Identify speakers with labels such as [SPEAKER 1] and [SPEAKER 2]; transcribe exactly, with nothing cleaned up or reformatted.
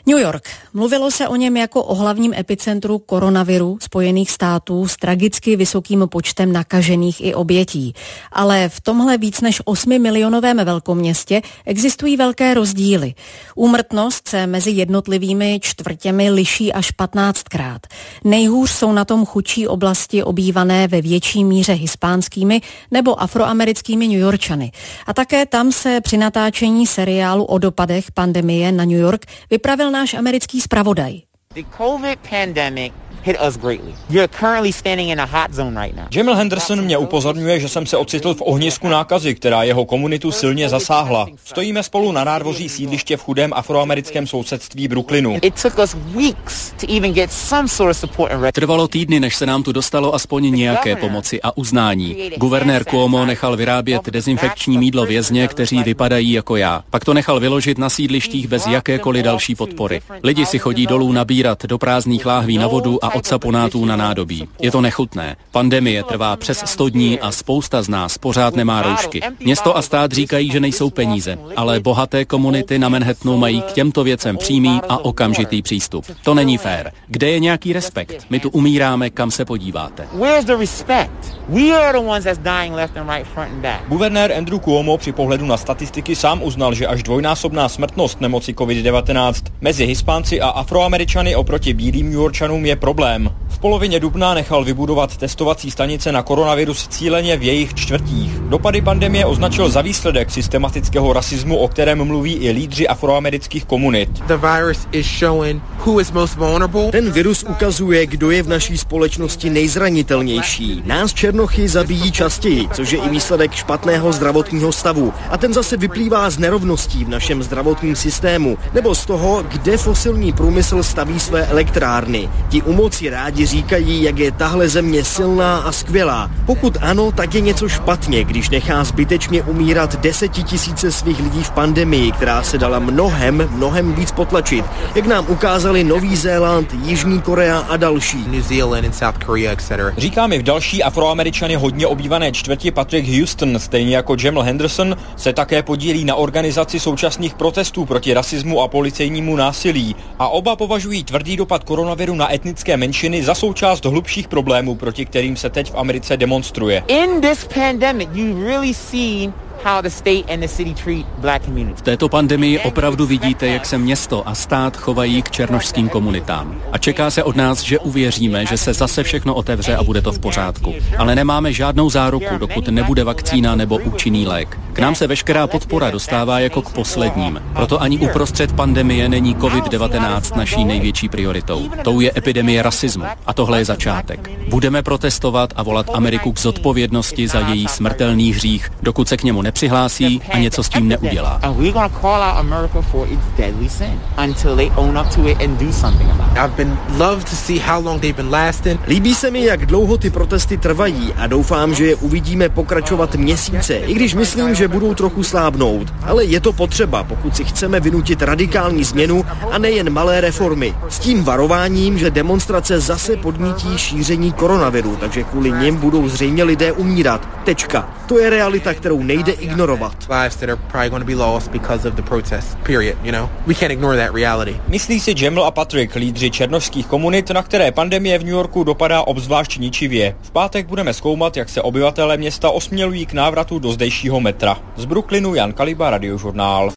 [SPEAKER 1] New York. Mluvilo se o něm jako o hlavním epicentru koronaviru Spojených států s tragicky vysokým počtem nakažených i obětí. Ale v tomhle víc než osmimilionovém velkoměstě existují velké rozdíly. Úmrtnost se mezi jednotlivými čtvrtěmi liší až patnáctkrát. Nejhůř jsou na tom chudší oblasti obývané ve větší míře hispánskými nebo afroamerickými Newyorčany. A také tam se při natáčení seriálu o dopadech pandemie na New York vypravil náš americký zpravodaj.
[SPEAKER 2] The COVID pandemic hit us greatly. You're currently standing in a hot zone right now.
[SPEAKER 3] Jamel Henderson mě upozorňuje, že jsem se ocitl v ohnisku nákazy, která jeho komunitu silně zasáhla. Stojíme spolu na nádvoří sídliště v chudém afroamerickém sousedství Brooklynu.
[SPEAKER 4] Trvalo týdny, než se nám tu dostalo aspoň nějaké pomoci a uznání. Guvernér Cuomo nechal vyrábět dezinfekční mýdlo vězně, kteří vypadají jako já. Pak to nechal vyložit na sídlištích bez jakékoliv další podpory. Lidi si chodí dolů nabírat do prázdných láhví na vodu a od saponátů na nádobí. Je to nechutné. Pandemie trvá přes sto dní a spousta z nás pořád nemá roušky. Město a stát říkají, že nejsou peníze, ale bohaté komunity na Manhattanu mají k těmto věcem přímý a okamžitý přístup. To není fér. Kde je nějaký respekt? My tu umíráme, kam se podíváte.
[SPEAKER 3] Guvernér Andrew Cuomo při pohledu na statistiky sám uznal, že až dvojnásobná smrtnost nemoci covid devatenáct mezi Hispánci a Afroameričany oproti bílým Newyorčanům je problém. V polovině dubna nechal vybudovat testovací stanice na koronavirus cíleně v jejich čtvrtích. Dopady pandemie označil za výsledek systematického rasismu, o kterém mluví i lídři afroamerických komunit.
[SPEAKER 5] Ten virus ukazuje, kdo je v naší společnosti nejzranitelnější. Nás černochy zabíjí častěji, což je i výsledek špatného zdravotního stavu. A ten zase vyplývá z nerovností v našem zdravotním systému, nebo z toho, kde fosilní průmysl staví své elektrárny. Ti u moci rádi říkají, jak je tahle země silná a skvělá. Pokud ano, tak je něco špatně, když nechá zbytečně umírat desetitisíce svých lidí v pandemii, která se dala mnohem, mnohem víc potlačit, jak nám ukázali Nový Zéland, Jižní Korea a další.
[SPEAKER 3] Říká mi v další Afroameričany hodně obývané čtvrti Patrick Houston, stejně jako Jamel Henderson, se také podílí na organizaci současných protestů proti rasismu a policejnímu násilí. A oba považují tvrdý dopad koronaviru na etnické menšiny za součást hlubších problémů, proti kterým se teď v Americe demonstruje.
[SPEAKER 2] In this pandemic, you really see how the state and the city treat black communities.
[SPEAKER 4] V této pandemii opravdu vidíte, jak se město a stát chovají k černošským komunitám. A čeká se od nás, že uvěříme, že se zase všechno otevře a bude to v pořádku. Ale nemáme žádnou záruku, dokud nebude vakcína nebo účinný lék. K nám se veškerá podpora dostává jako k posledním. Proto ani uprostřed pandemie není covid devatenáct naší největší prioritou. Tou je epidemie rasismu. A tohle je začátek. Budeme protestovat a volat Ameriku k zodpovědnosti za její smrtelný hřích, dokud se k němu nepřihlásí a něco s tím neudělá.
[SPEAKER 5] Líbí se mi, jak dlouho ty protesty trvají a doufám, že je uvidíme pokračovat měsíce, i když myslím, že budou trochu slábnout. Ale je to potřeba, pokud si chceme vynutit radikální změnu a nejen malé reformy. S tím varováním, že demonstrace zase podnítí šíření koronaviru, takže kvůli nim budou zřejmě lidé umírat. Tečka. To je realita, kterou nejde ignorovat.
[SPEAKER 3] Myslí si Jamel a Patrick, lídři černošských komunit, na které pandemie v New Yorku dopadá obzvlášť ničivě. V pátek budeme zkoumat, jak se obyvatelé města osmělují k návratu do zdejšího metra. Z Brooklynu Jan Kaliba, Radiožurnál.